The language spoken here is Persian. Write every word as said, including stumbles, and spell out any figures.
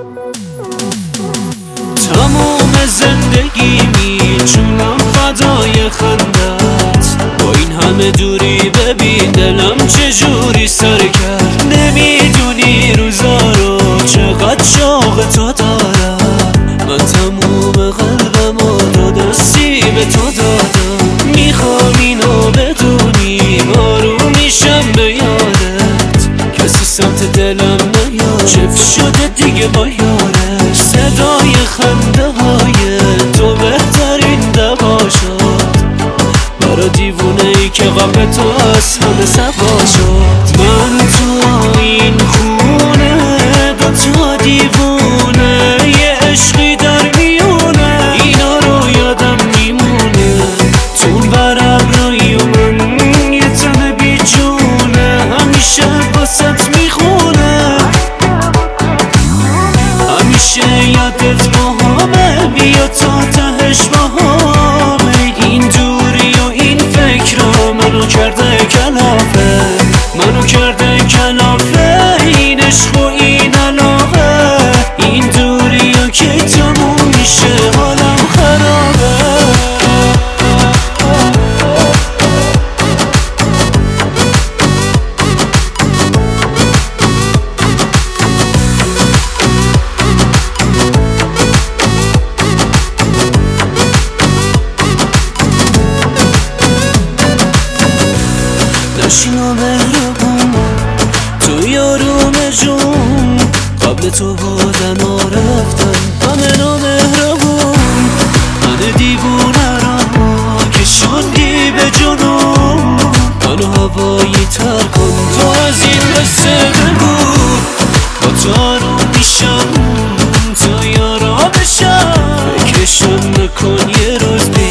تمام زندگیمی چونم فدای خندت، با این همه دوری ببین دلم چجوری سر کرد. نمیدونی روزا رو چقدر شوق تو دارم، من تموم قلبم رو دستی به تو دادم. میخوام اینو بدونی آروم میشم به یادت، کسی سمت دلم نیاد چف شده دیگه با یارش. صدای خنده های تو بهترین دوا شد، برا دیوونه ای که قبل تو از همه سوا شد. من تو این خونه دوتا دیوونه، یه عشقی در میونه اینا رو یادم میمونه. تو برابرای من یه تن بی جونه، همیشه باست میخونه، همیشه یادت مهمه، بیا تا تهش باهامه. این دوری و این فکر رو منو کرده کلافه، منو کرده کلافه. این عشق و این علاقه، این دوری و که تموم میشه حالم خرابه. نشینا مهربون تو یاروم جون، قبل تو بودن و رفتن همه نامهربون. من دیوونه را که شدی به جنون، منو هوایی تر کن تو از این قصه بگو. با تو آروم میشم تا یارا بشم، فکرشم نکن یه روز